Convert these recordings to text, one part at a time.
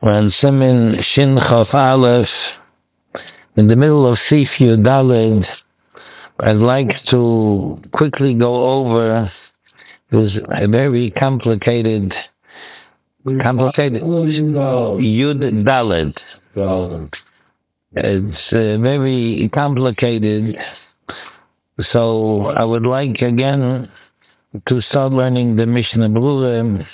and Simin Shin Chaf Aleph, in the middle of Sif Yud Daled. I'd like to quickly go over. It was a very complicated Yud Daled. It's very complicated. So I would like again to start learning the Mishnah Berurah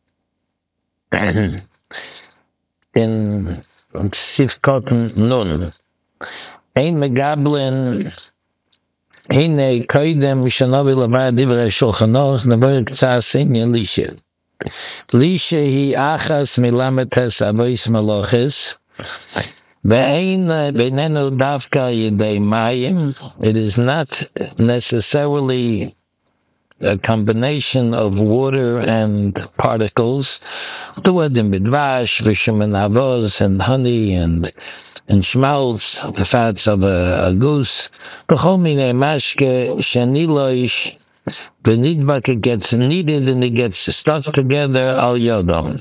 in Sif Koten Nun. Ein Megablin Hine Koidem Mishanovi Lavad Divrei Shulchan Aruch Never Ktsas Inyan Lisha. Lisha hi achas milametes avois malochis. Ve'ein beinenu davka yedei mayim. It is not necessarily a combination of water and particles. Tuadim bidvash, v'shemen avos, and honey, and schmaltz, the fats of a goose. B'chol minei mashke sheniloish. The nidbaka gets kneaded and it gets stuck together al yodom.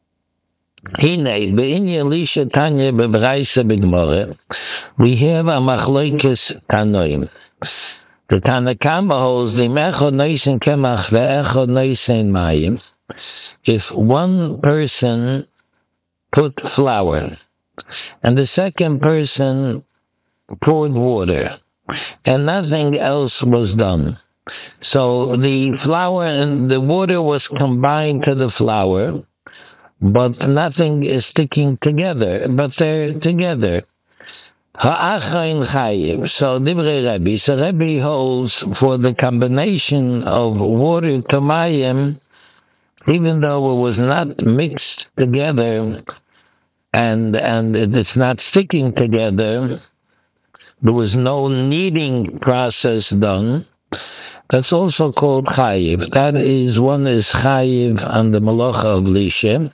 Hine, be'inya lisha tanya bebraisa b'gmore. We have a machlokes tanoim. The Tanakama holds the mechod noisen kemach ve'echod noisen mayim. If one person put flour and the second person poured water and nothing else was done, so the flour and the water was combined to the flour, but nothing is sticking together, but they're together. Ha'achain chayiv. So Divrei Rebbe. So Rebbe holds for the combination of water to mayim, even though it was not mixed together and it's not sticking together, there was no kneading process done. That's also called chayiv. That is, one is chayiv on the malacha of lisha.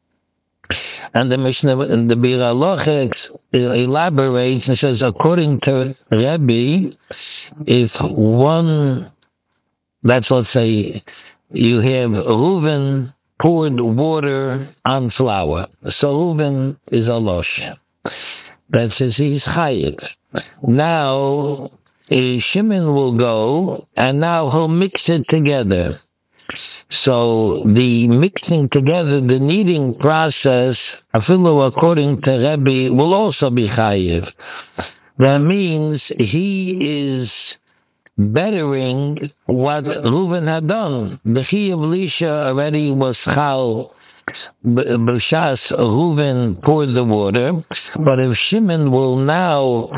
And the Mishnah, and the Bir Halacha elaborates and says, according to Rebbe, if one, let's say, you have Reuven poured water on flour, so Reuven is a losh. That says he's chayiv. Now, Shimon will go, and now he'll mix it together. So the mixing together, the kneading process, afilu according to Rebbe, will also be chayiv. That means he is bettering what Reuven had done. The chi of Lisha already was chal. B'shas Reuven poured the water, but if Shimon will now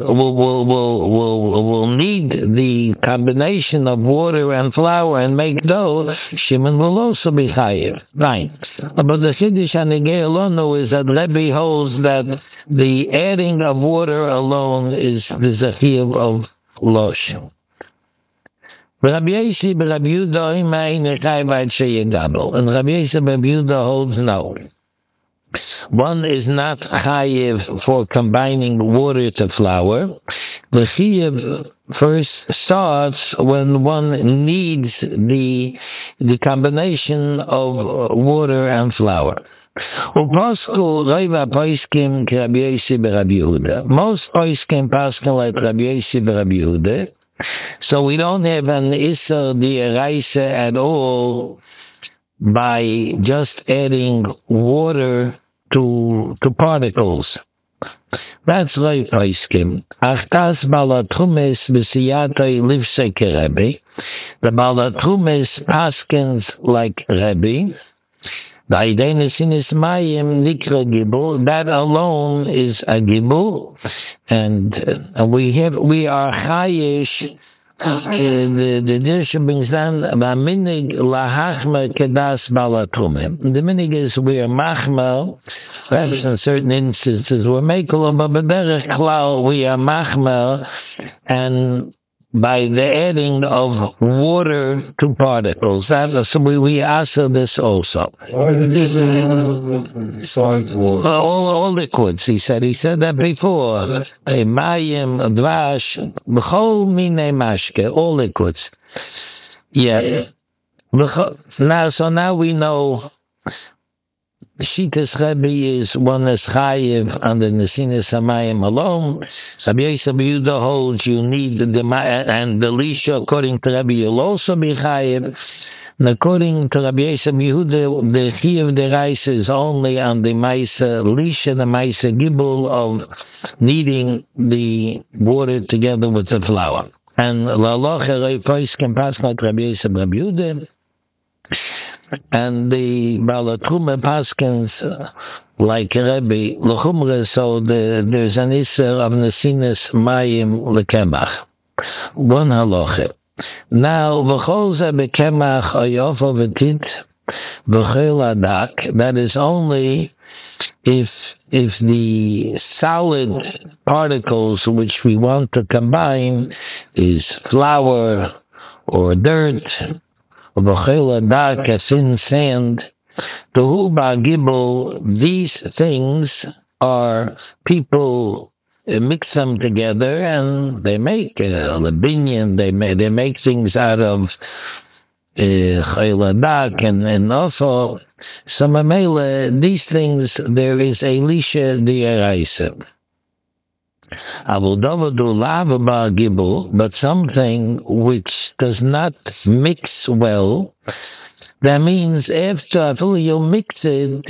will need the combination of water and flour and make dough, Shimon will also be chayiv. Right. But the Chiddush Hanegei Alonu is that Rebbe holds that the adding of water alone is the chiyuv of losh. Rabbi Yossi Rabbi Yehuda and Rabbi Yossi Rabbi Yehuda holds no. One is not chayiv for combining water to flour. The chiyuv first starts when one needs the combination of water and flour. Most poiskim paskin like Rabbi Yossi Rabbi Yehuda. So we don't have an Issa D'Oraisa at all by just adding water to particles. That's like Oiskim. Achtas Balatrumis B'siyatoi Livsek Rebbe. The Balatrumis paskins like Rebbe. The Aidenis Sinis Mayim Nikra Gibul. That alone is a Gibul. And we are chayish. The dish brings down minig lahachma kedas balatumim. The minig is we are machma. Perhaps in certain instances we're makel, but b'derech klal we are machma, and by the adding of water to particles. So we answer this also. All liquids, he said that before. Mayim, dvash, b'chol minei mashke, all liquids. Yeah. Now we know Shitas Rebbe is one is chayiv on the Nesinas Hamayim alone. Rabbi Yosef Yehuda holds you need and the Lisha, according to Rabbi, you'll also be chayiv. And according to Rabbi Yosef Yehuda, the chiyuv deraisa is only on the Maisa Lisha, the Maisa Gibul of kneading the water together with the flour. And Lalocha Reifos can pass like Rabbi Yosef Rabbi Yehuda. And the Balatrume Paskins, like Rebbe, L'chumre, so there's an Isser of Nesinas Mayim Lekemach. One halacha. Now, V'chol ze bekemach oyofa v'tit v'chel adak, that is only if the solid particles which we want to combine is flour or dirt, v'chel adak, as in sand, Tohu Gibel, these things are people mix them together and they make labinian, they make things out of chayladak and also some amela, these things there is a lisha diaraisa. But something which does not mix well, that means after you mix it,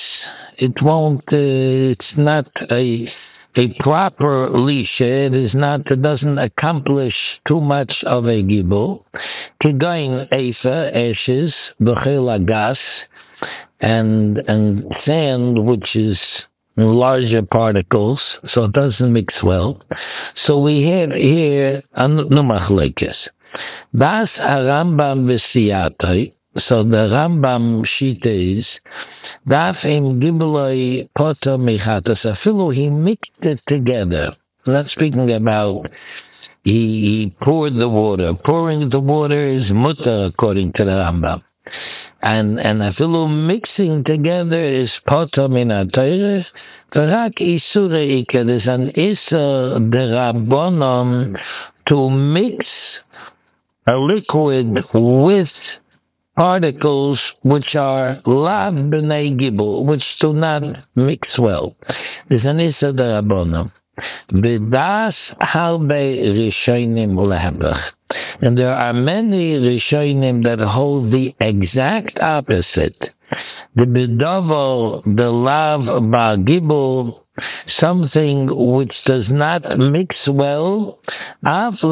it's not a proper leash. It doesn't accomplish too much of a gibel. Kigain efa, ashes, b'chel gas, and sand, which is larger particles, so it doesn't mix well. So we have here numachlekes. Das Rambam v'siyatoi. So the Rambam shita is daf im gibeloi poto mechatos afilu, he mixed it together. Not speaking about he poured the water. Pouring the water is mutter according to the Rambam. And afilu mixing together is poto min ha-Torah. Tarak isure ika, there's an isur derabonon to mix a liquid with particles which are lav b'nei gibel, which do not mix well. There's an issa d'rabbanan. B'das halbe rishonim lehabach. And there are many rishonim that hold the exact opposite. The b'dovel, the lav ba'gibel, something which does not mix well. So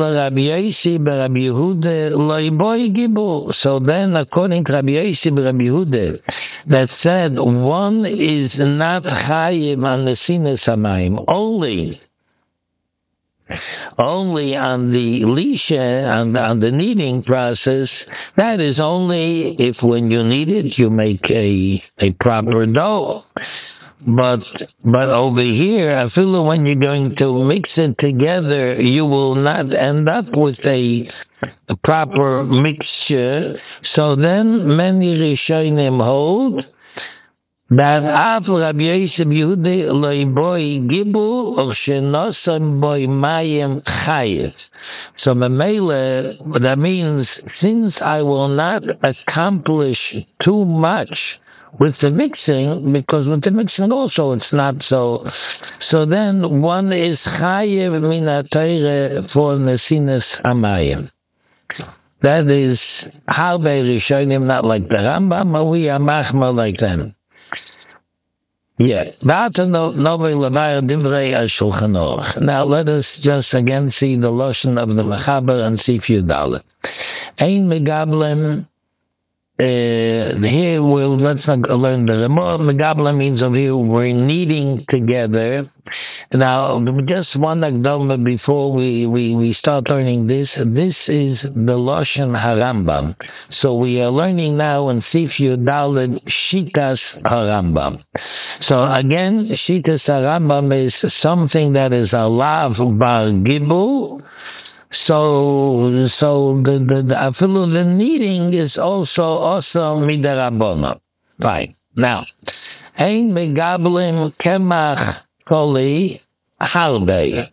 then, according to Rabbi Yossi Rabbi Yehuda, that said one is not chayiv on the Nesinas Hamayim, only on the lisha, on the kneading process. That is only if when you knead it, you make a proper dough. But over here, I feel when you're going to mix it together, you will not end up with a proper mixture. So then many Rishonim hold that af Rabbi Yosef Yehuda loiboi gibu or shenosam boi mayim chayes. So memele, that means since I will not accomplish too much with the mixing, because with the mixing also it's not so. So then one is chayev min ha-Torah for Nesinas Hamayim. That is how they Rishonim, not like the Rambam, but we are machma like them. Yeah. Now let us just again see the Lashon of the Mechaber and see Yudale. Ein megablen. Here let's not learn the more megabla means over here we're kneading together. Now, just one akdama before we start learning this. This is the Lashon HaRambam. So we are learning now in Sif Yudaled Shitas HaRambam. So again, Shitas HaRambam is something that is a lav bar gibul. So the kneading is also midarabona. Fine. Now, ein megablim kemach koli halbe.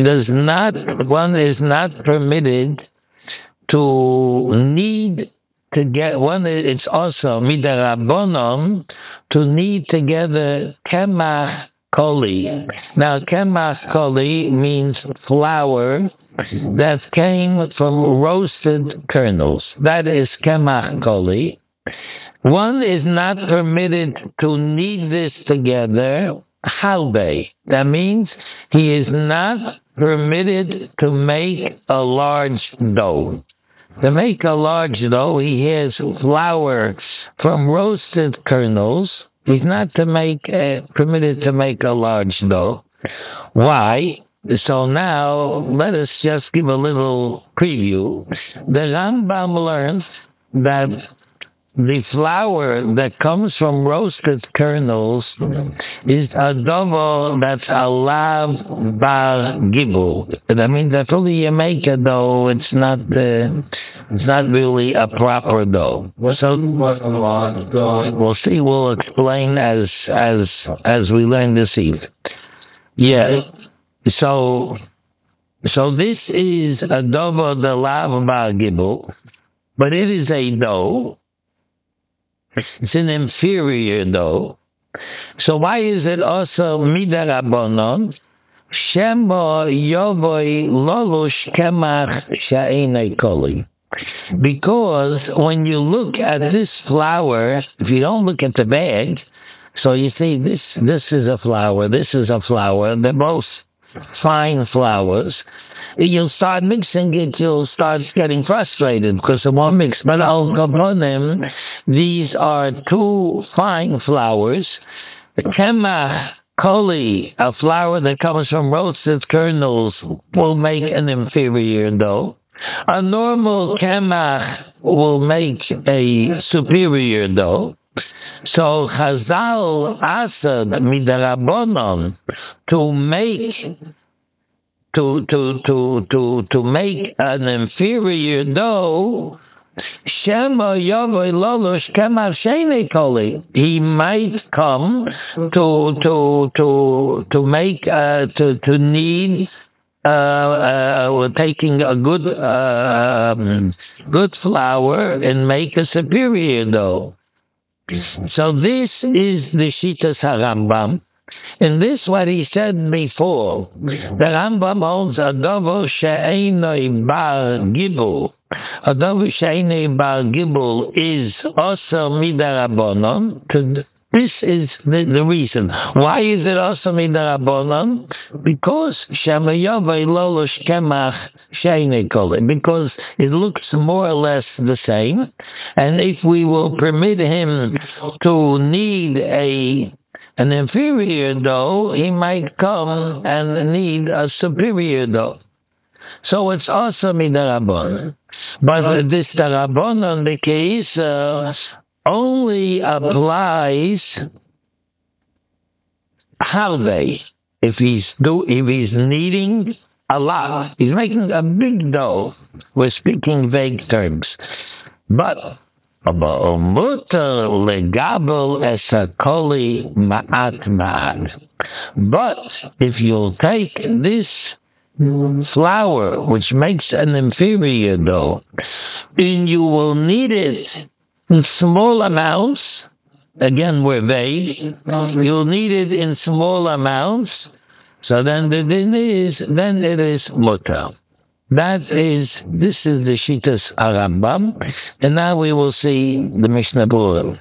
One is not permitted to knead to get one. It's also midarabonon to knead together kemach koli. Now, kemach koli means flour that came from roasted kernels. That is kemach koli. One is not permitted to knead this together halbe. That means he is not permitted to make a large dough. To make a large dough, he has flour from roasted kernels. He's not permitted to make a large dough. Why? So now let us just give a little preview. The Rambam learns that the flour that comes from roasted kernels is a dough that's a lav bar gibul. That means that only you make a dough, it's not really a proper dough. So we'll see. We'll explain as we learn this evening. Yeah. So this is a dough the lav bar gibul, but it is a dough. It's an inferior dough. So why is it also midarabonon? Shemo yovoi lolush kemach sha'enei koli. Because when you look at this flour, if you don't look at the bag, so you see this is a flour, this is a flour, they're both fine flours. You'll start mixing it, you'll start getting frustrated because it won't mix. But I'll go on them. These are two fine flours. The kemach koli, a flour that comes from roasted kernels, will make an inferior dough. A normal kemach will make a superior dough. So Chazal asked midarabonon to make to make an inferior dough. Shema Yavoy Lolosh Kemach Sheinei Koli. He might come to make to need taking a good flour and make a superior dough. So this is the Shitas HaRambam. And this what he said before. The Rambam holds a dovo she'enoi bar gibul. A dovo she'enoi bar gibul is also midarabonon. This is the reason. Why is it also midarabonon? Because shemayovei lolosh kemach she'enei koli. Because it looks more or less the same. And if we will permit him to need an inferior dough, he might come and need a superior dough. So it's also midarabonon. But this darabonon, the case, only applies halvei. If he's kneading a lot, he's making a big dough. We're speaking vague terms. But But if you'll take this flour, which makes an inferior dough, and you will knead it in small amounts, again we're vague, you'll knead it in small amounts, so then it is mutter. This is the Shitas HaRambam, and now we will see the Mishnah Berurah.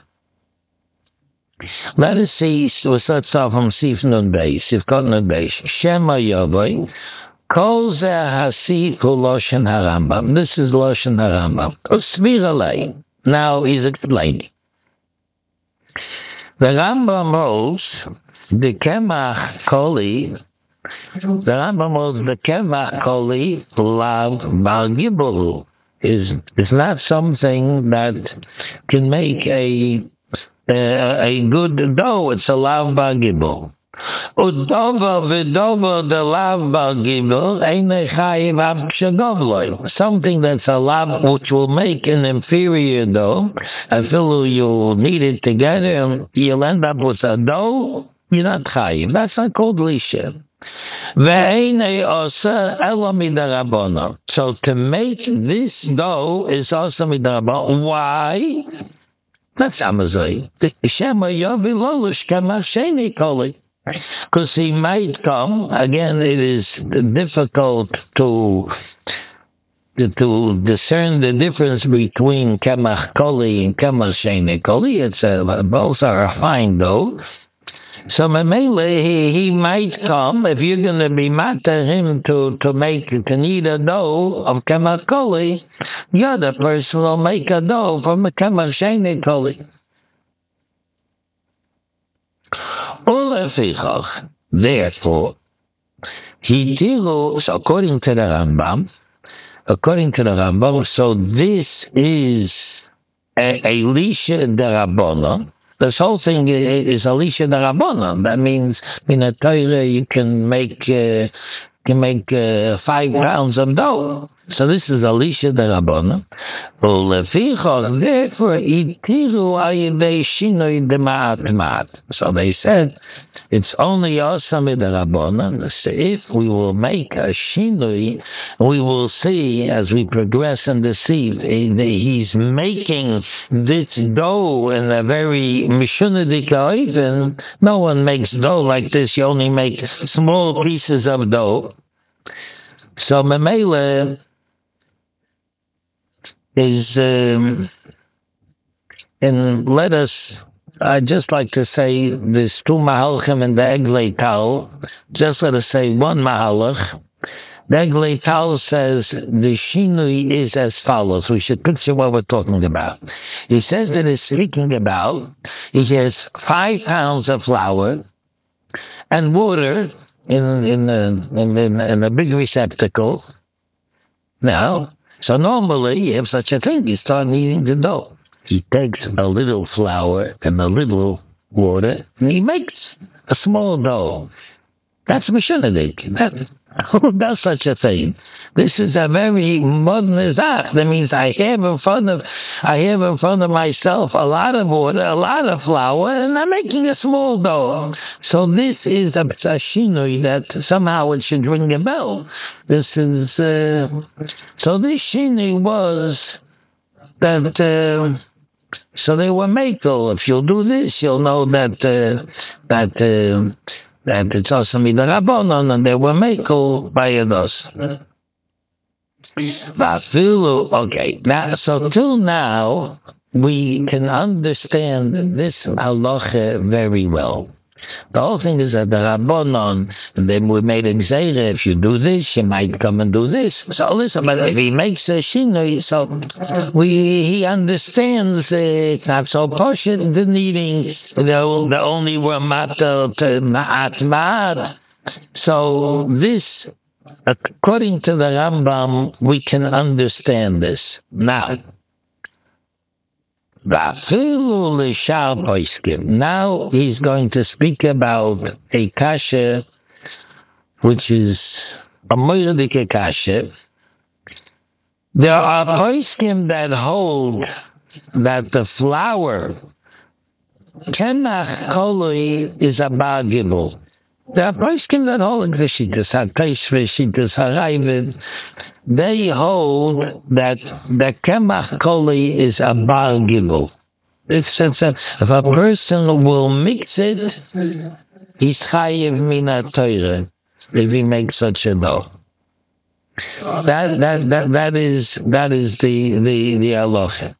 Let us see, let's start from Sif Nun Beis. You've got Nun Beis. Shema Yavoy, Kol Zeh Hasif Hu Loshen HaRambam. This is Loshen HaRambam. Usvir Alei. Now he's explaining. The Rambam holds the Kemach Koli. The Rambam holds the Kemach Koli Lav Bar Gibul is not something that can make a good dough. It's a Lav Bar Gibul. Udova v'dova the Lav Bar Gibul einei chayiv ab shegovloi. Something that's a lav which will make an inferior dough. Until you knead it together and you'll end up with a dough, you're not chayiv. That's not called lisha. Ve'enei osa ela midarabono. So to make this dough is also midarabono. Why? That's Amazon. Shema Yovi Lolish Kamasheni Koli. Because he might come, again, it is difficult to discern the difference between Kemach Koli and Kemach Sheni Koli. It's both are fine dough. So Mamele, he might come, if you're going to be mad to him to knead a dough of Kemach Koli, the other person will make a dough from a Kemach Sheni Koli. Therefore, so according to the Rambam, so this is a Lisha Darabona. This whole thing is a Lisha Darabona. That means in a Torah you can make 5 pounds of dough. So this is Alisha de Rabbanan. Therefore, so they said, it's only Osami de Rabbanan. So if we will make a shinui, we will see as we progress and see he's making this dough in a very mishunadik oven. No one makes dough like this. You only make small pieces of dough. So Memele is, and let us, I'd just like to say, there's 2 mahalchim in the Eglei Tal. Just let us say one mahalach. The Eglei Tal says the shinui is as follows. We should picture what we're talking about. He says that it's speaking about, he says 5 pounds of flour and water in a big receptacle. Now, so normally you have such a thing, you start kneading the dough. He takes a little flour and a little water, and he makes a small dough. That's Mishunadik. Who does such a thing? This is a very modern zach. That means I have in front of myself a lot of water, a lot of flour, and I'm making a small dough. So this is a shinui that somehow it should ring a bell. This is so this shinui was that. So they were makel. If you'll do this, you'll know that it's also midarabonon, and they were makel by us. Okay, now so till now we can understand this halacha very well. The whole thing is that the Rabbanon, they made a gzeira, if you do this, you might come and do this. So listen, but if he makes a shinui, so he understands it's not so poshut, the needing, the only were matal to ma'at. So this, according to the Rambam, we can understand this. Now, now he's going to speak about a kasha, which is a moirdik kasha. There are poskim that hold that the flour kenach koli is a bagibul. There are poskim that hold the shittas hakaish v'shittas harayvid. They hold that the kemach koli is a bar gibel. If a person will mix it, he's chayiv mina Torah if he makes such a dough. That is the halacha.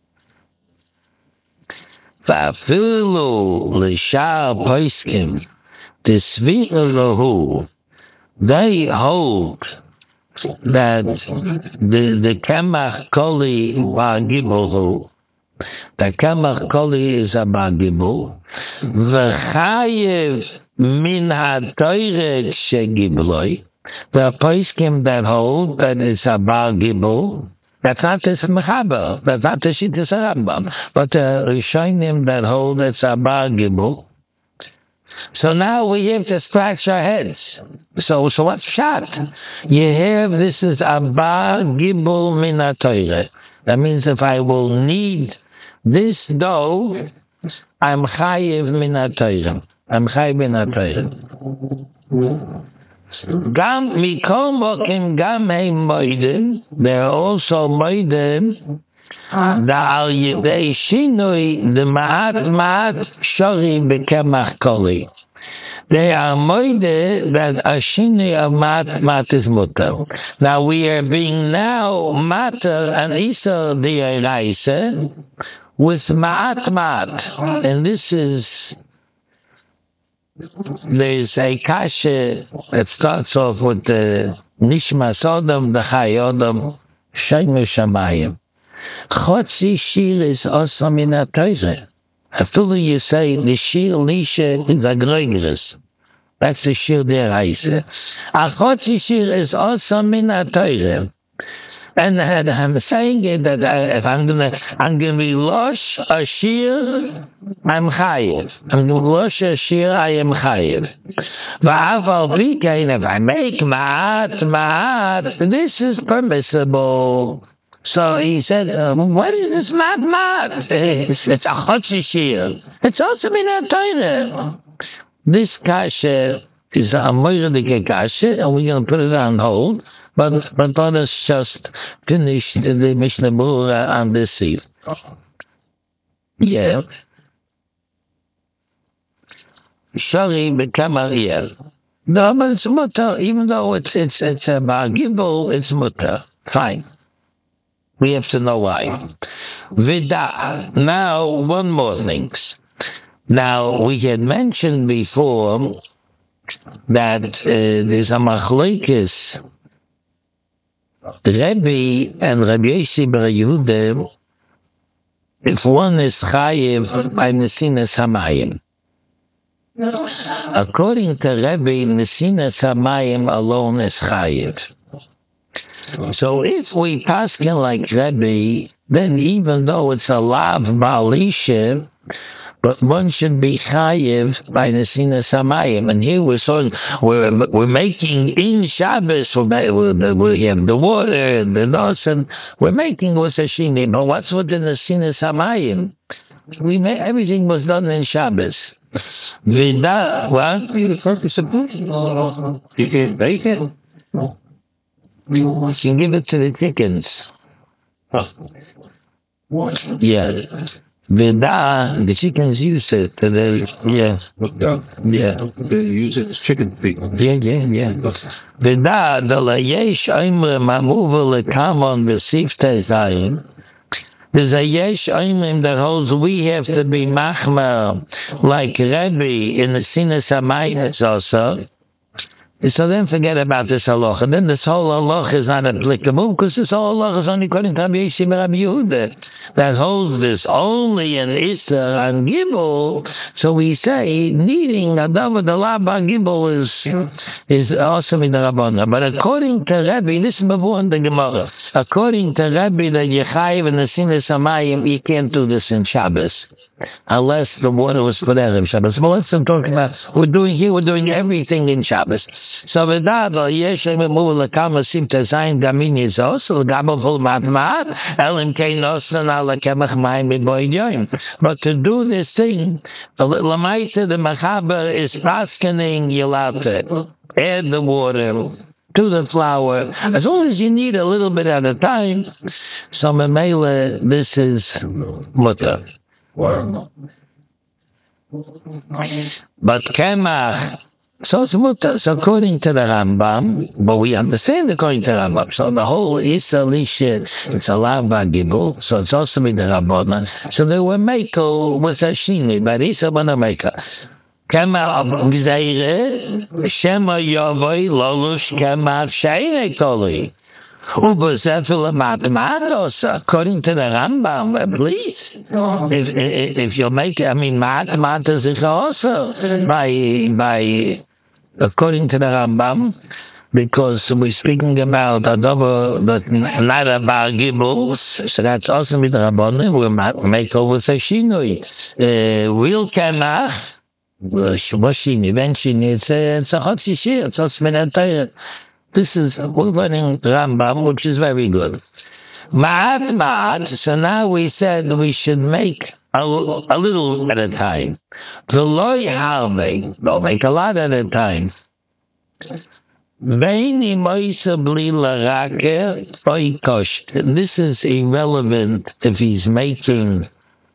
Va'afilu l'shar poskim t'svi'u lahu. They hold that the kemach koli bagibul, the kemach koli is a bagibul, v'chayev min ha'toirek shegibloi, the poskim that hold that is a bagibul, that's not this mechaber, that's not the shittas Rambam, but the rishonim that hold it's a bagibul. So now we have to scratch our heads. So what's shot? You have this is Abba Gibul Mina Torah. That means if I will need this dough, I'm chayiv Mina Torah. I'm chayiv Mina Torah. Gam mikol mokim gam heim moiden. They're also moiden. Da al yidei shinui the ma'at shori bekemach koli. They are moide that a shinui of mat is mutter. Now we are being now matter and isa di'eraisa with ma'at. And this is, there's a kasha that starts off with the nishma sodom, the hayodom, shemer shamayim. Chotzi shir is also min ha-Torah. After you say the shir lisha is a groigres. That's the shir deraisa. A chotzi shir is also min ha-Torah. And I'm saying it that if I'm gonna be losh a shir, I'm chayiv. I'm gonna losh a shir, I am chayiv. Va'aval b'kein, if I make ma'at, this is permissible. So he said, what is this mat? It's a chotzi shir. It's also min ha-Torah. This kasha is a moirdige kasha, and we're going to put it on hold. But let us just finish the Mishnah Berurah on this seat. Yeah. Shari became Ariel. No, but it's mutter. Even though it's Gibel, it's mutter. Fine. We have to know why. Vida. Now, one more thing. Now, we had mentioned before that there's a machlokes. The Rebbe and Rabbi Yossi bar Yehuda, if one is chayiv by Nesinas Hamayim. According to Rebbe, Nesinas Hamayim alone is chayiv. So if we pass it like Rebbe, then even though it's a lav ba'alisha, but one should be chayiv by Nesinas Hamayim. And here we're making in Shabbos, we have the water and the nos, and we're making with a shini. But what's with the Nesinas Hamayim? Everything was done in Shabbos. What? You can bake it. You can give it to the chickens. Yeah. The chickens use it. They use it as chicken feed. Yeah. The layesh oimrim mamuva lekamon v'sifte zayin. There's a yesh oimrim that holds we have to be machmer like Rebbe in the Sinas Hamayim also. So then forget about this halacha. And then this whole halacha is not applicable because this whole halacha is only according to Rabbi Yossi bar Yehuda that holds this only in Isser and Gibel. So we say needing a davar the lab on Gibel is also in the Rabbana. But according to Rabbi, this is before in the Gemara. According to Rabbi, that Yechayiv and the Sinas Hamayim, you can't do this in Shabbos unless the water was put out in Shabbos. But let's talk about we're doing everything in Shabbos. So with that, Yeshem move lekama sim to zayin gamin is also gabel full matmat elim kein osnan ala kemach mayim b'boy yoyim. But to do this thing, the lamaita the machaber is paskening you allowed to add the water to the flour as long as you need a little bit at a time. So memela, this is mutter. But kemach. So it's mutter. So according to the Rambam, but we understand according to the Rambam. So the whole Isa Lisha, it's a lava gibel, so it's also in the Rabbanan. So they were makel with a shini, but Isa was a maker. Kema gzeire, Shema Yavoi, Lolush Kema Sheire Koli. According to the Rambam, please. If you make, mat is also by according to the Rambam, because we're speaking about a double, but not about gibels, so that's also with the Rabbanim. We'll make over seshinoi. Real kanach, washini, venshini. It's a hotzi shir. It's also min ha-Torah. This is, we're learning Rambam, which is very good. Ma'at. So now we said we should make a little at a time. The loy harvey, don't make a lot at a time. This is irrelevant if he's making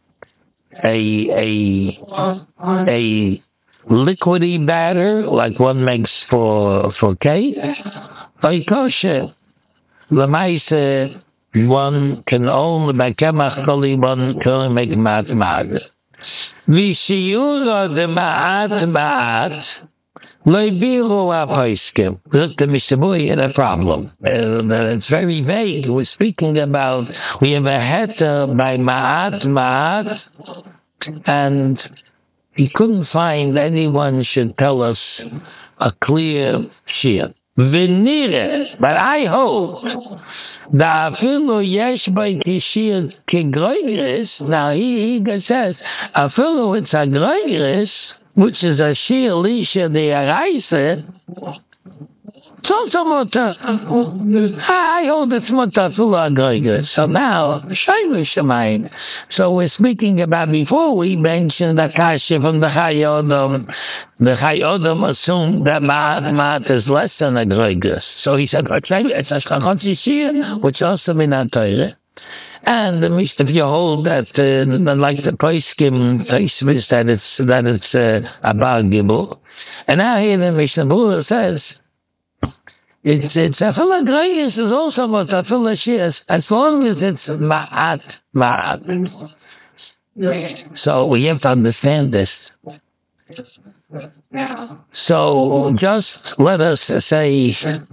a liquidy batter like one makes for cake. Kosher. Lamaise, one can only by kemach koli, one can only make ma'at. V'shiyura de ma'at. Leibiru apoiskim. Look, the Mishabui had a problem. It's very vague. We're speaking about, we have a heter by ma'at, and he couldn't find anyone should tell us a clear shir. Venire, but I hope that afilu yesh by kishir kigloiris. Now he says afilu it's a gloiris, which is a shir lisha de araisa. So I hold it's mutatula gloiris. So now shaylishamayim. So we're speaking about before we mentioned the kasha from the Hayodom. The Hayodom assumed that ma'at is less than a gloiris. So he said, it's a shachotzi shir, which also in our Torah. And if you hold that, like the Poiskim Taisvis, that it's a Bar Gibul. And now here the Mishnah Berurah says, it's a full grace is also what a full shears, as long as it's ma'at. So we have to understand this. So just let us say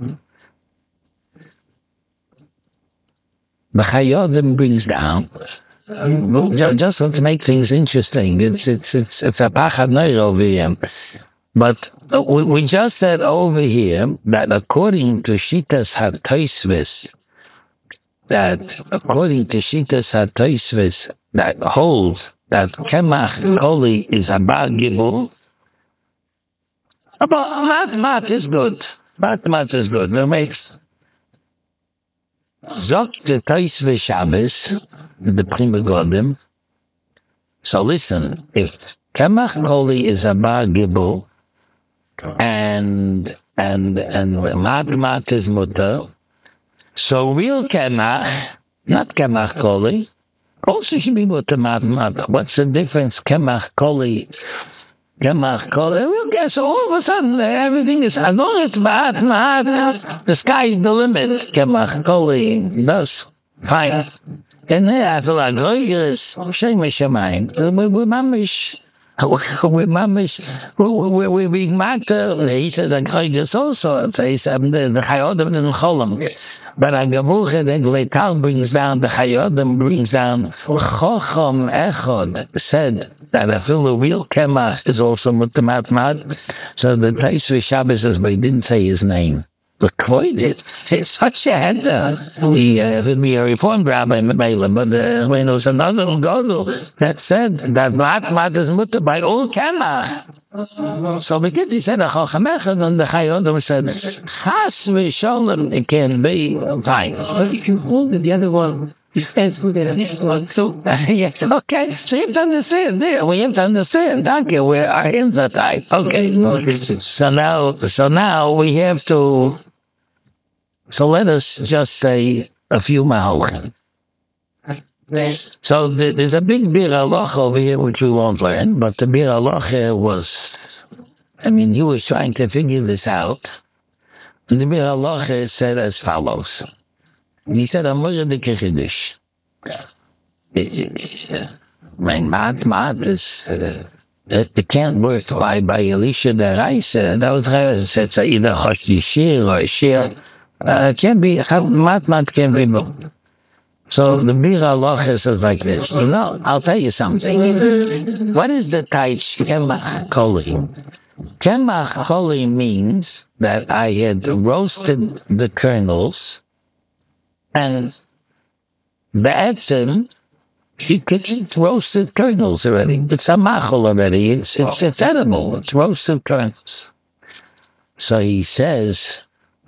the Chayodim brings down. Just to make things interesting, it's a pachad noir over here. But we just said over here that according to Shitas HaTosfos, that holds that Kemach Koli is a Bar Gibul, but Mat is good. Mat is good. It makes Zok the Tosfos Shabbos, the Prima Godim. So listen, if Kemach Koli is a Bar Gibul, and mat is mutter. So real kemach, not kemach koli, also should be mutter mat. What's the difference? Kemach koli. Well, guess all of a sudden everything is, as long as mat, the sky is the limit. Kemach koli, thus fine. And then I feel like, oh yes, shame shamayim. We're mamish. We're being marked. He said that Kodesh also says the Chayodim and Cholam. But a Gemuche, the Gleital brings down, the Chayodim brings down. Chocham Echod said that a full real Kemach is also Mutamat Mad. So the Tosfos Shabbos says, but he didn't say his name. But it's such a header. He would be a reformed rabbi, but when there was another Godel that said that mat is mutter by all Kemach. So because he said a Chacham Echad, and the Chayodim said, Chas v'sholem, it can be fine. But if you hold it, the other one, you can't look at it. Okay, so you have to understand there. We have to understand, thank you, where our hands are tied. Okay, so now we have to. So let us just say a few mahal. So there's a big Bir Halacha over here which we won't learn, but the Bir Halacha was, he was trying to figure this out. The Bir Halacha said as follows. He said, Amor de Kiddush. Mat is, it can't work by Elisha the Raisa. That was said, either Hoshi Shir or Shir. Can't be, mat can't be moved. So the Bir Halacha says like this. So now, I'll tell you something. What is the type Kemach Koli? Kemach Koli means that I had roasted the kernels, and the etzem, she could roasted kernels already. It's a machol already. It's edible. It's roasted kernels. So he says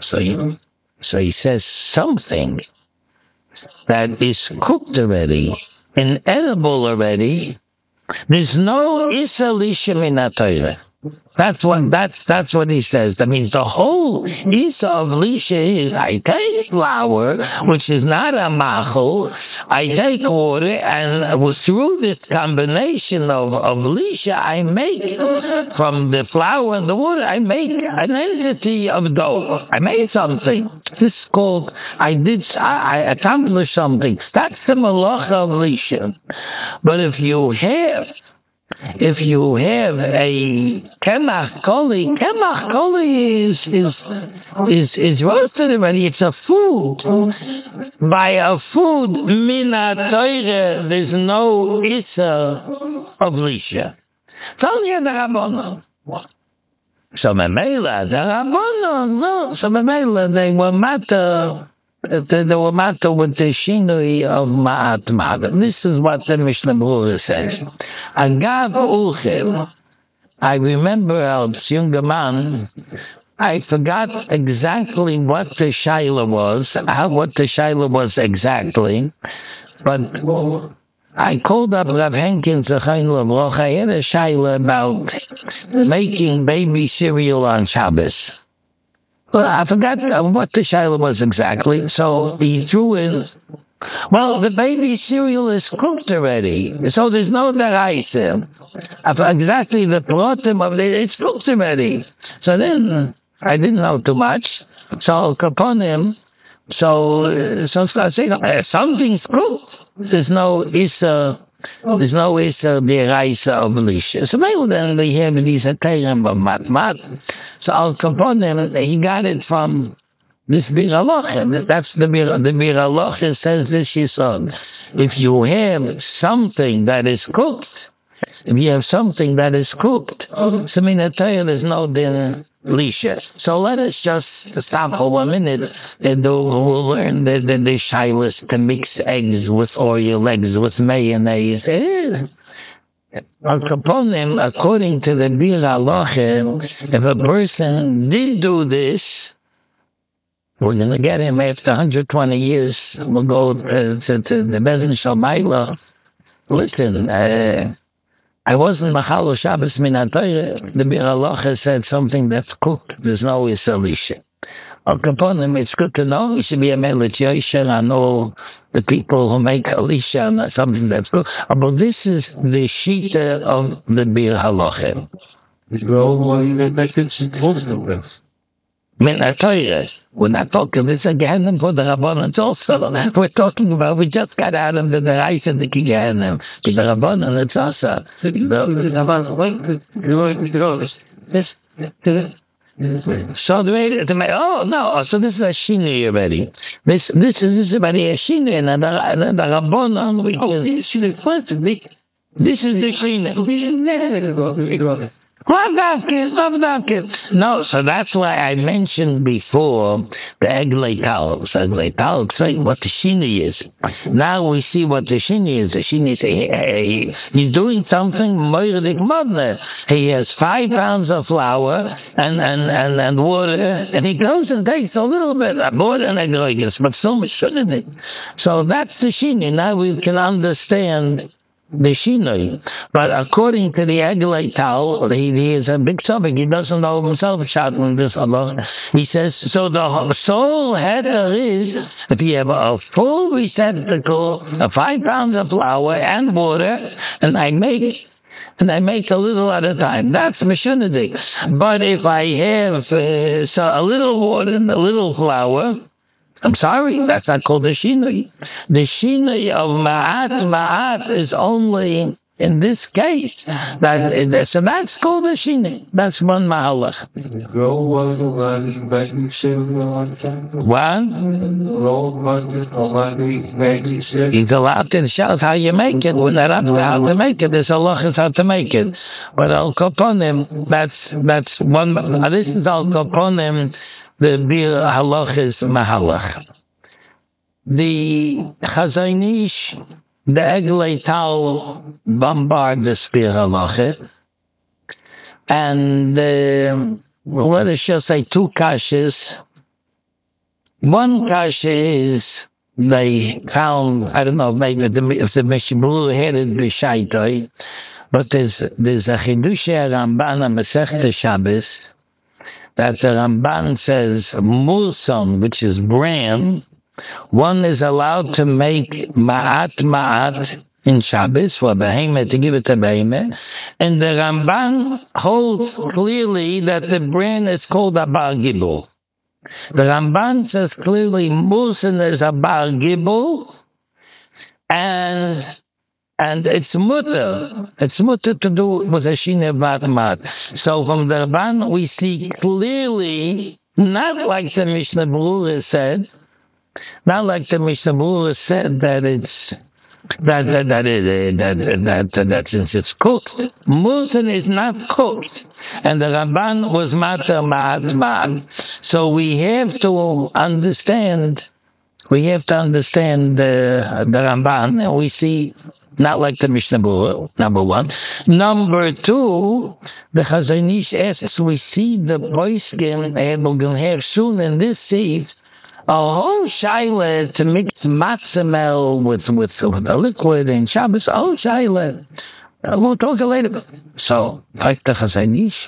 something that is cooked already and edible already. There's no Issa Lisha in Torah. That's what he says. That means the whole Isa of Lisha is I take flour, which is not a machel, I take water, and through this combination of Lisha, I make from the flour and the water, I make an entity of dough. I made something. This is called I accomplished something. That's the malach of Lisha. But if you have a kemach koli is roasted already. It's a food. By a food, mina toire, there's no issa of lisha. It's only the rabbanon. So memela, the rabbanon, no. So memela, they were matter. They were matter with the shinui of Ma'at. This is what the Mishnah Berurah says. Agav Ulchev. I remember as younger man, I forgot exactly what the shaila was, exactly, but I called up Rav Henkins, I had a shaila about making baby cereal on Shabbos. Well, I forgot what the shaila was exactly, so he threw in, well, the baby cereal is cooked already, so there's no deraisa. Exactly the plotim of it's cooked already. So then, I didn't know too much, so kaponim, so start saying, something's cooked. There's no isa deraisa of lisha. So maybe then they have these atayim of matmat. So Al Kaponim, he got it from this Bir Alochim. That's the Bir Alochim says this yisod. If you have something that is cooked, so minatayim there's no din lisha. So let us just stop for 1 minute and we'll learn that the shilas can mix eggs with oil, eggs with mayonnaise. According to the Bir Alochim, if a person did do this, we're going to get him after 120 years. We'll go to the Bezin Shalmaila. Listen, I wasn't Machalo Shabbos Minatayre. The Bir Alochim said something that's cooked. There's no Isalisha. It's good to know. You should be a meditation. I know the people who make Alisha and something that's good. But this is the shita of the Bir Alochim. We're not talking this again for the Rabbanan also. We're talking about, we just got out of the rice and the Gehenna. The Rabbanan, it's also. So so this is a shini already. This is already a shini, and the Rabbanan, this is the cleaner. No, so that's why I mentioned before the Eglei Tal. So Eglei Tal explain what the shini is. Now we see what the shini is. The shini is he's doing something moirdik modne. He has 5 pounds of flour and water, and he goes and takes a little bit more than Eglei, but so much shouldn't it? So that's the shini. Now we can understand the shinoi. But according to the Eglei Tal, he is a big subject. He doesn't know himself shouting this alone. He says, so the sole header is, if you have a full receptacle of 5 pounds of flour and water, and I make a little at a time. That's Mishunadik. But if I have a little water and a little flour, I'm sorry, that's not called the shinui. The shinui of ma'at is only in this case. So that's called the shinui. That's one mahalach. What? He's allowed to show how you make it. We're not up to how to make it. There's a lot how to make it. But Al Kaponim, that's one. This is Al Kaponim. The Bir Halach is Mahalach. The Chazon Ish, the Eglei Tal bombard the Bir Halach. And let us just say 2 kashas. One kasha is they found, I don't know, maybe if the Mishnah Berurah had it b'shaitoi, But there's a Chidushei Ramban on Masechta Shabbos that the Ramban says Mulson, which is bran, one is allowed to make ma'at in Shabbos for behemoth to give it to behemoth, and the Ramban holds clearly that the bran is called a bar gibul. The Ramban says clearly Mulson is a bar gibul, and it's mutter. It's mutter to do with a shina mat. So from the Ramban we see clearly, not like the Mishnah Berurah said, that it's that since it's cooked, Musan is not cooked, and the Ramban was matar ma'at. So we have to understand the Ramban, and we see not like the Mishnah Berurah, number one. Number two, the Chazon Ish asks, we see the boyskin, and we're going to have soon in this seed a whole shaila to mix matzah with a liquid in Shabbos, a whole shaila. We'll talk later. So, like the Chazon Ish,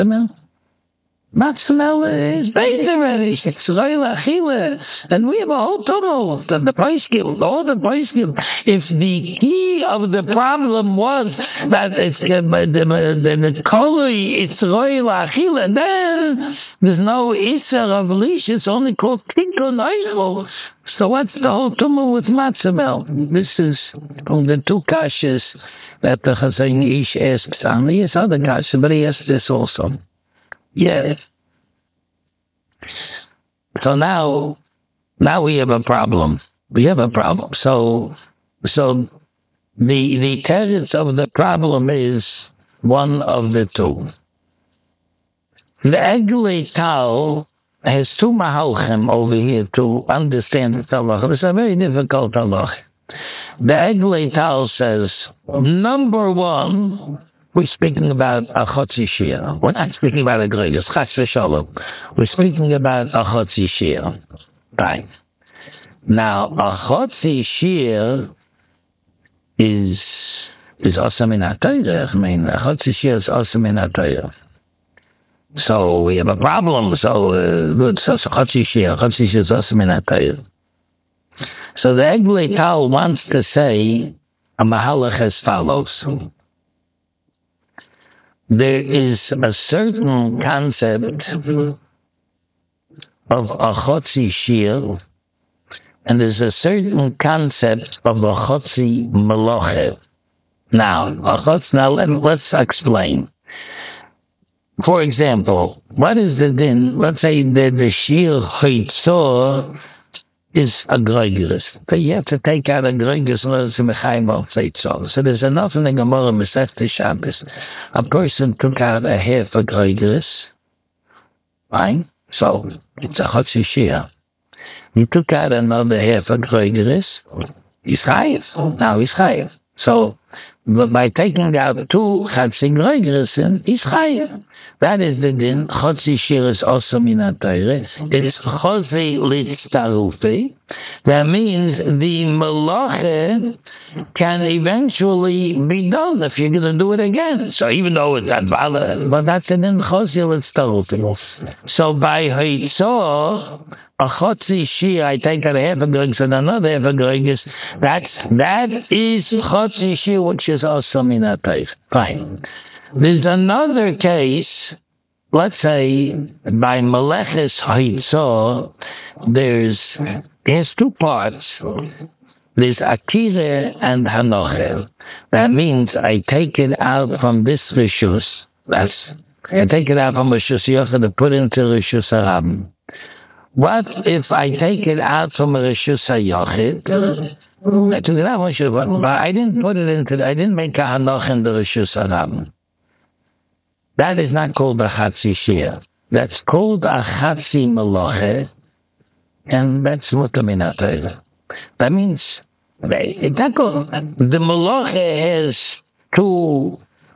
matzah is baked already. It's Roila Achila. And we have a whole total, the price guild, all the price guild. If the key of the problem was that it's the koli, it's Roila Achila, then there's no Isser of leash, it's only called Tikkun Oichel. So what's the whole tumor with matzah? This is from the two kashas that the Chazon Ish asks on. He has other kashas, but he asks this also. Yeah. So now we have a problem. So the teretz of the problem is one of the two. The Eglei Tal has two mahalchim over here to understand the halacha. It's a very difficult halacha. The Eglei Tal says, number one, we're speaking about a chotzi shir. We're not speaking about a gregos, chas v'shalom. We're speaking about a chotzi shir. Right. Now, a chotzi shir is awesome in HaTorah. I mean, a chotzi shir is awesome in HaTorah. So we have a problem. So chotzi shir is awesome in HaTorah. So the Eglei Tal wants to say a mahalach as follows. There is a certain concept of a chotzi shir, and there's a certain concept of a chotzi meloche. Now, let's explain. For example, what is the din? Let's say that the shir chitzor is a gregus. You have to take out a gregus in order to mechaim of chitzor. So there's enough in the Gemara Masechta Shabbos. A person took out a half a gregus, right? So it's a chotzi shir. He took out another half a gregus. He's chayiv. Now he's chayiv. So by taking out two chatzi gregus, he's chayiv. That is the din. Chotzi shir is also min HaTorah. It is chotzi litztarufi. That means the melacha can eventually be done if you're going to do it again. So even though it's not valid, but that's the din chotzi litztarufi. So by hitzor, a chotzi shir, I take out a half a gregus and another half a gregus. That is chotzi shir, which is also min HaTorah. Fine. There's another case, let's say, by Meleches Hitzor, there's two parts. There's Akira and Hanocher. That means I take it out from this Rishus. I take it out from Rishus Yochid and put it into Rishus HaRabim. What if I take it out from Rishus HaYochid? I took it out from Rishus, but I didn't make a Hanoch in the Rishus HaRabim. That is not called a chatzi shir. That's called a chatzi meloche, and that's mutar min HaTorah. That means the meloche has two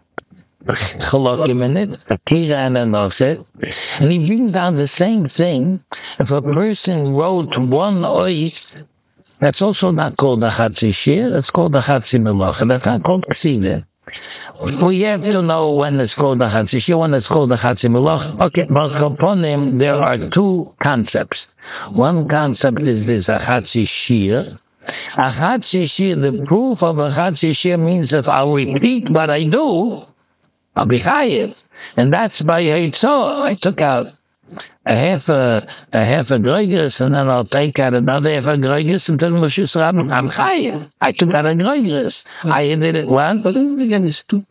chalokim in it, a kira and a noset, and he brings down the same thing. If a person wrote one oit, that's also not called a chatzi shir. That's called a chatzi meloche. That's not called ksiva. We have to know when it's called the Chatzi Shir, when it's called the Chatzi Malach. Okay, but upon him, there are two concepts. One concept is this, a Chatzi Shir. A Chatzi Shir, the proof of a Chatzi Shir means if I repeat what I do, I'll be chayiv. And that's by Heitzah. I took out a half a Groigris, and then I'll take out another half a Groigris until Moshe Rabbeinu. I'm chayiv. I took out a Groigris. I did it once, but then again, it's two.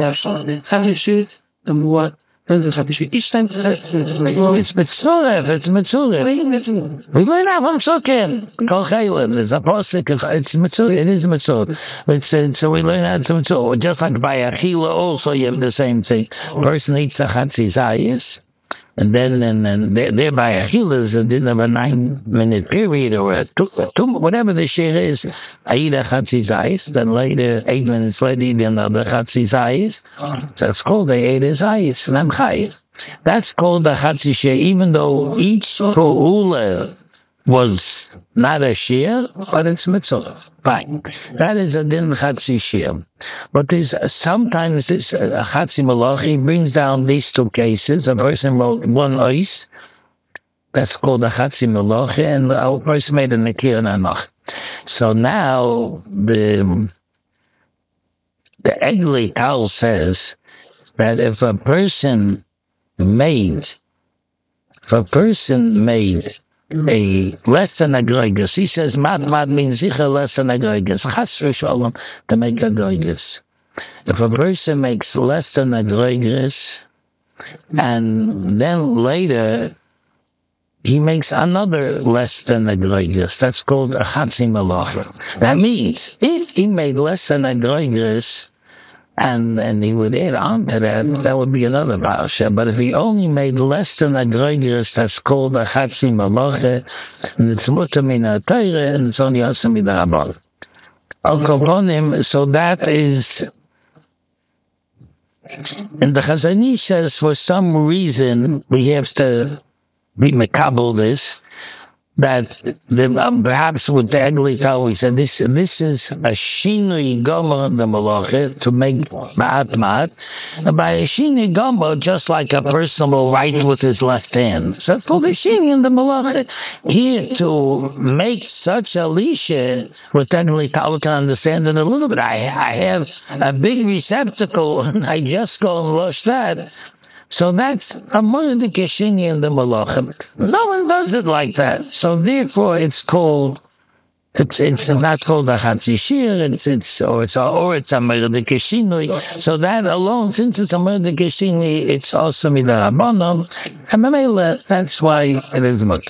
What? Each time it's Metzurev, it's Metzurev. We learn out one socket. Kol Chaylim, there's a posik, it's Metzurev, it is Metzurev. So we learn how to Metzurev. Just like by Achila also, you have the same thing. Person eats the Chatzi Zayis, and then thereby Achilas, and then have a 9-minute period, or a two, whatever the share is, I eat a Chatzi Zayis, then later, 8 minutes later, eat another Chatzi Zayis. So it's called the ate a Zayis, and I'm chayiv. That's called the Chatzi Shir, even though each Ko'ula was not a shir, but it's mitzvah. Fine. That is a din Chatzi Shir. But there's sometimes this Chatzi Malach, he brings down these two cases. A person wrote one ois, that's called a Chatzi Malach, and a person made a Nekir Nanach. So now the Egli Tal says that if a person made a less than a Groigris, he says mad means less than a Groigris. Chas v'sholom to make a Groigris. If a person makes less than a Groigris, and then later he makes another less than a Groigris, that's called a Chatzi Malach. That means if he made less than a Groigris, and he would add on to that would be another parasha. But if he only made less than a Groigris, that's called a Chatzi Malach, and it's mutter min ha-Torah, and it's only also midarabban. So that is, and the Chazon Ish says for some reason we have to be mekabel this, that perhaps with the Egli Tal we said this is a shinui gomer the malacha to make ma'at. By a shinui gomer, just like a person will write with his left hand. So it's called a shinui in the malacha. Here to make such a lisha with Egli Tal to understand it a little bit. I have a big receptacle and I just go and wash that. So that's a mordekeshini in the malachim. No one does it like that. So therefore, it's not called a Chatzi Shir. It's a mordekeshini. So that alone, since it's a mordekeshini, it's also midarabbanan. And that's why it is mut.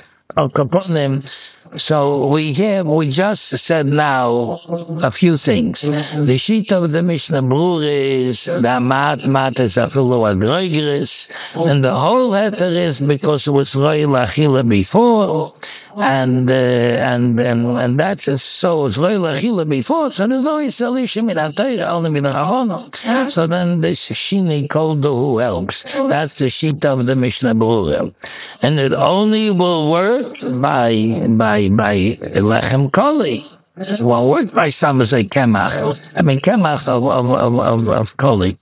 So we just said now a few things. The sheet of the Mishnah Berurah is that mat is afilu a Groigris, and the whole heter is because it was roy lachila before, and that's so it's roy lachila before. So there's no isolation min ha-Torah, only min ha-Hanoch. So then this shini called who helps. That's the sheet of the Mishnah Berurah, and it only will work by lechem koli. Well, work by some as a kemach. I mean kemach of koli.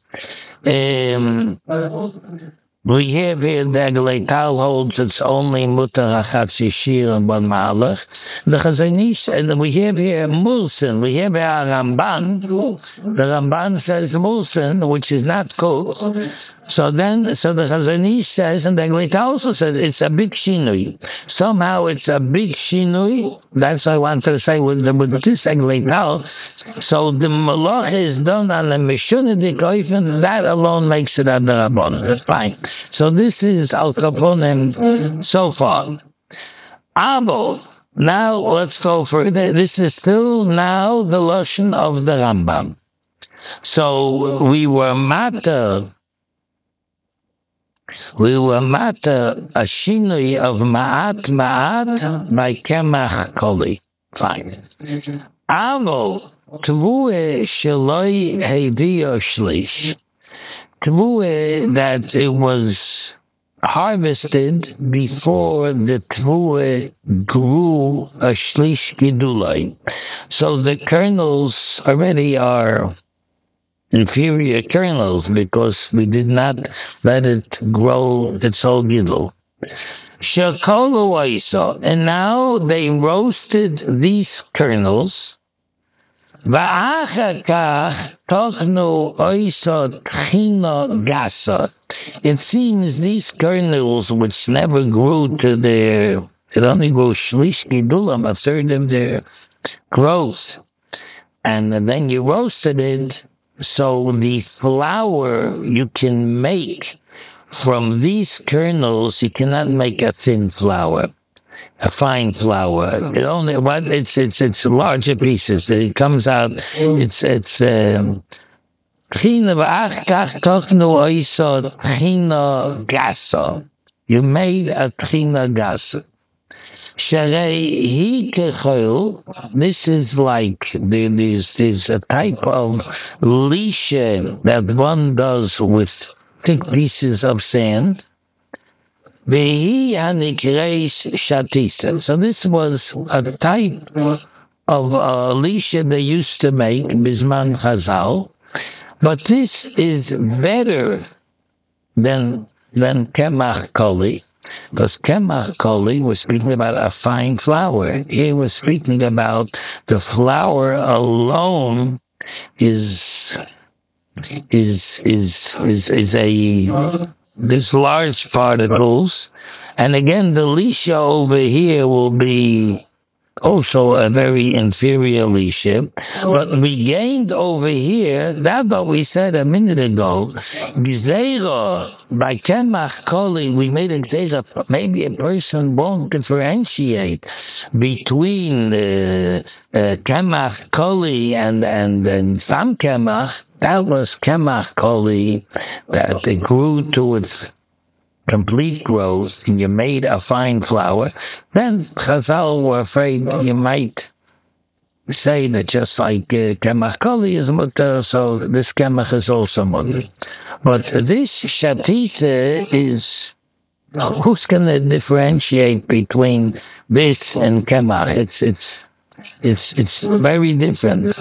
We have here the Egli Tal holds it's only mutar Chatzi Shir and one ma'alach. The Chazon Ish, and we have here Mulsan. We have here Ramban. The Ramban says Mulsan, which is not good. So the Chazon Ish says, and the Egli Tal also says it's a big shinui. Somehow it's a big shinui. That's what I want to say with this Egli Tal. So the malach is done on the Mishunadik Oifen, that alone makes it under Rabban. That's fine. So this is Al Kaponim so far. Avo, now let's go further. This is still now the Lashon of the Rambam. So we were matter a shinui of ma'at by kemach koli. Fine. Avo, Tvue sheloi heidio shlish. Tvue that it was harvested before the tvue grew a shlish gidulai. So the kernels already are inferior kernels because we did not let it grow its whole gidul. Shakolu oiso, and now they roasted these kernels. Va'achaka tochnu oiso tchino gasa. It seems these kernels, which never grew to their, it only grew shlish gidulam, a third of their growth, and then you roasted it, so the flour you can make from these kernels, you cannot make a thin flour, a fine flour. It only it's larger pieces. It comes out. It's you made a trina gasa. This is like there's a type of lishe that one does with thick pieces of sand. So this was a type of lishe they used to make bisman chazal, but this is better than kemach koli. Because Kemach Koli was speaking about a fine flour. He was speaking about the flour alone is this large particles, and again the lisha over here will be also a very inferior lisha, but we gained over here, that's what we said a minute ago, Gzeira, by Kemach Koli, we made a Gzeira, maybe a person won't differentiate between Kemach Koli and Sam Kemach. That was Kemach Koli, that it grew to its complete growth, and you made a fine flour. Then Chazal were afraid you might say that just like Kemach Koli is mutter, so this Kemach is also mutter. But this Shatita is, who's going to differentiate between this and Kemach? It's very different.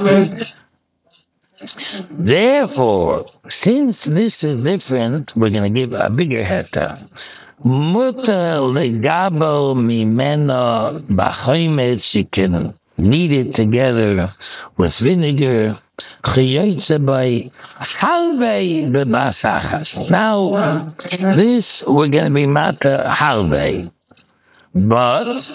Therefore, since this is different, we're going to give a bigger heta. Mutter legabo mimeno b'chometz, you can knead it together with vinegar. Chiyotze by halvei b'basachas. Now, this we're going to be matter halvei. But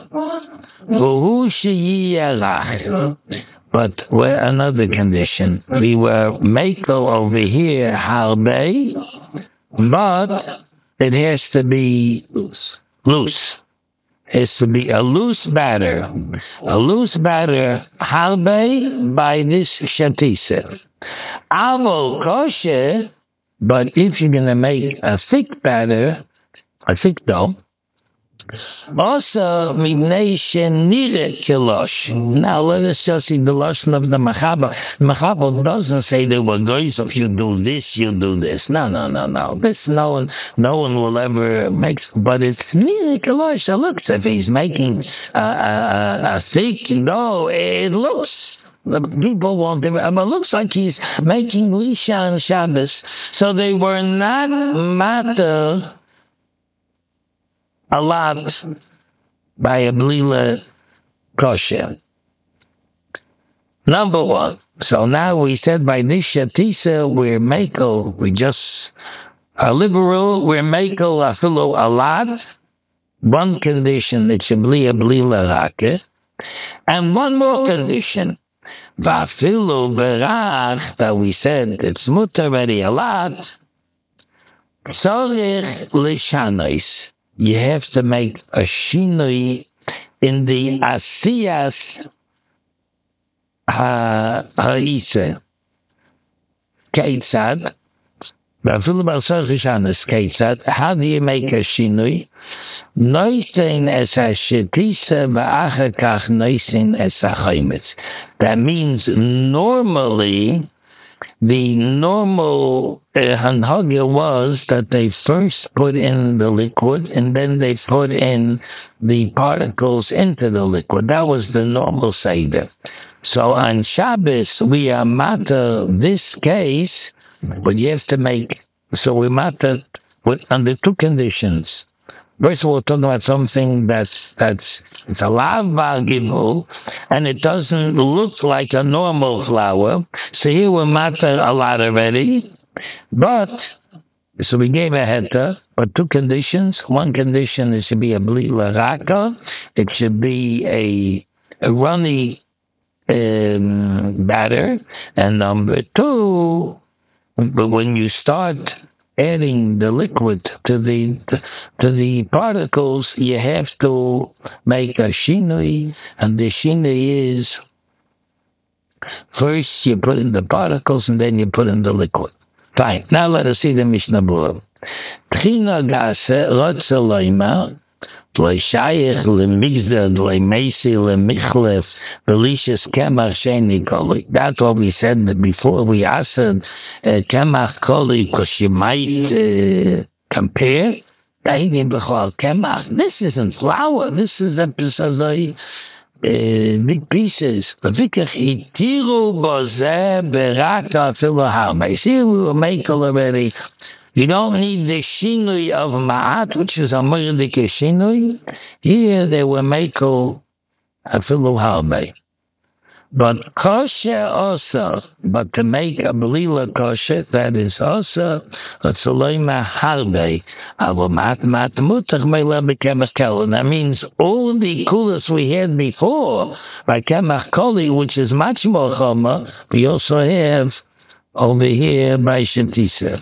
another condition. We were mako over here, halbei, but it has to be loose. It has to be a loose batter. A loose batter, halbei, by this shatisa. Avo kosher, but if you're going to make a thick batter, a thick dough, also, kilosh. Now let us just see the lesson of the Machaba. Machaba doesn't say there were guys, if you do this, you do this. No. This no one will ever make. But it's nire kilosh. So look, if he's making a thick dough, it looks. The people won't do it. But it looks like he's making lisha and Shabbos. So they were not matter a lot by a blila kosher. Number one. So now we said by this shatisa, we're mako, we just are liberal, we're mako afilo a lot. One condition, it should be a blila rake. And one more condition, vafilo berach, that we said it's mutter already a lot. Sorich lishanos. You have to make a shinui in the asiyas ha'isa. Keitzad. How do you make a shinui? Noitin es ha'shetisa v'achakach noitin es ha'chaimitz. That means normally The normal hanhagya was that they first put in the liquid and then they put in the particles into the liquid. That was the normal seder. So on Shabbos, we are matter this case, but you have to make, so we matter under two conditions. First of all, we're talking about something that's it's a lav gibul, and it doesn't look like a normal flower. So here we're matter a lot already, but so we gave a heter, but two conditions. One condition is to be a blila raka. It should be a runny batter, and number two, but when you start adding the liquid to the particles, you have to make a shinui, and the shinui is first you put in the particles and then you put in the liquid. Fine. Now let us see the Mishnah Berurah. Tchina gase rotze loima Shayich lemigdad lemesi lemichlef belishas kemach sheni koli. That's what we said before. We asked kemach koli because you might compare. This isn't flour. This is a piece of big pieces. Itiru bozeh beraka filaharme. See, we will make already. You don't need the shinui of ma'at, which is a murdik shinui. Here they will make a filu. But kosher also, but to make a belila kosher, that is also a tzoloima harbe. That means all the kulas we had before, by kemach koli, which is much more choma, we also have over here by shetisa.